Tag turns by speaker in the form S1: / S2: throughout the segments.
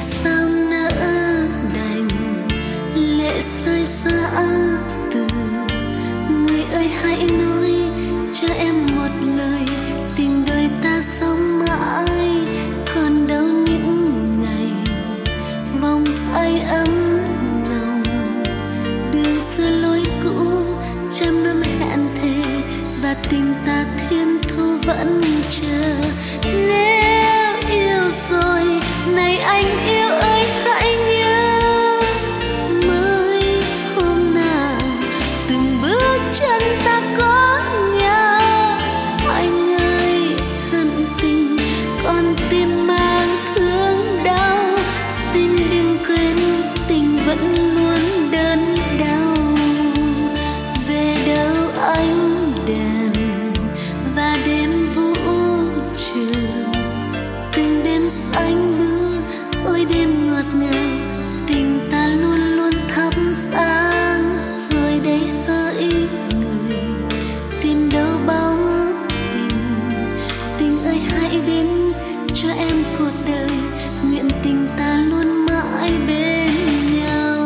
S1: sao nỡ đành lệ rơi xa từ. Người ơi hãy nói cho em một lời, tình đời ta sống mãi, còn đâu những ngày vòng tay ấm lòng. Đường xưa lối cũ, trăm năm hẹn thề, và tình ta thiên thu vẫn chờ. Nếu yêu rồi, này anh yêu ơi hãy nhớ, mới hôm nào từng bước chân ta có nhau. Anh ơi hận tình con tim mang thương đau, xin đừng quên tình vẫn luôn đớn đau. Về đâu ánh đèn và đêm vũ trường, từng đêm xanh mưa, ôi đêm ngọt ngào, tình ta luôn luôn thắp sáng. Rồi đây hỡi người tìm đâu bóng hình, tình ơi hãy đến cho em cuộc đời, nguyện tình ta luôn mãi bên nhau.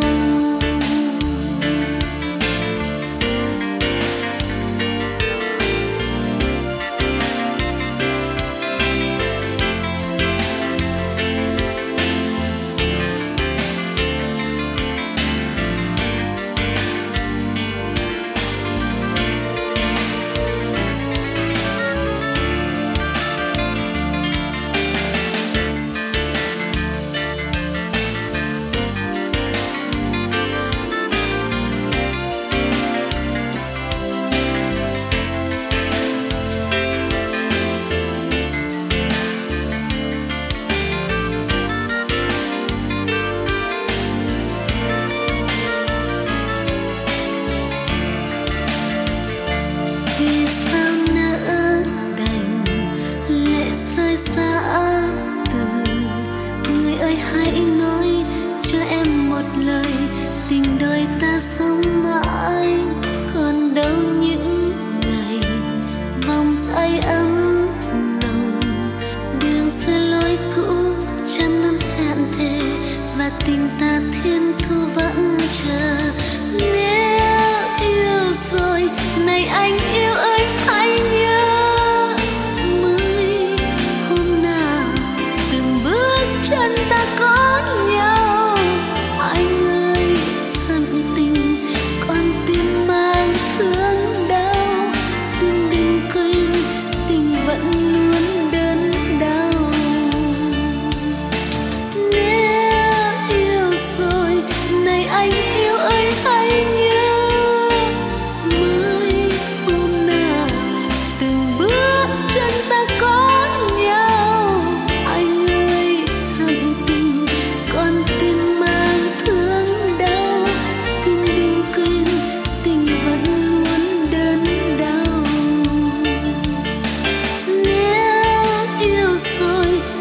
S1: Rơi xa từ. Người ơi hãy nói cho em một lời, tình đời ta sống mãi, còn đâu những ngày vòng tay ấm nồng. Đường xưa lối cũ, trăm năm hẹn thề, và tình ta thiên thu vẫn chờ. Nếu yêu rồi, này anh yêu ơi hãy nhớ, chân ta có nhau. Anh ơi hận tình con tim mang thương đau, xin đừng quên tình vẫn luôn đớn đau. Nếu yêu rồi, này anh yêu ơi hãy nhớ, mới hôm nào từng bước chân ta có nhau. Anh ơi con tim mang thương đau, xin đừng quên tình vẫn luôn đớn đau. Nếu yêu rồi,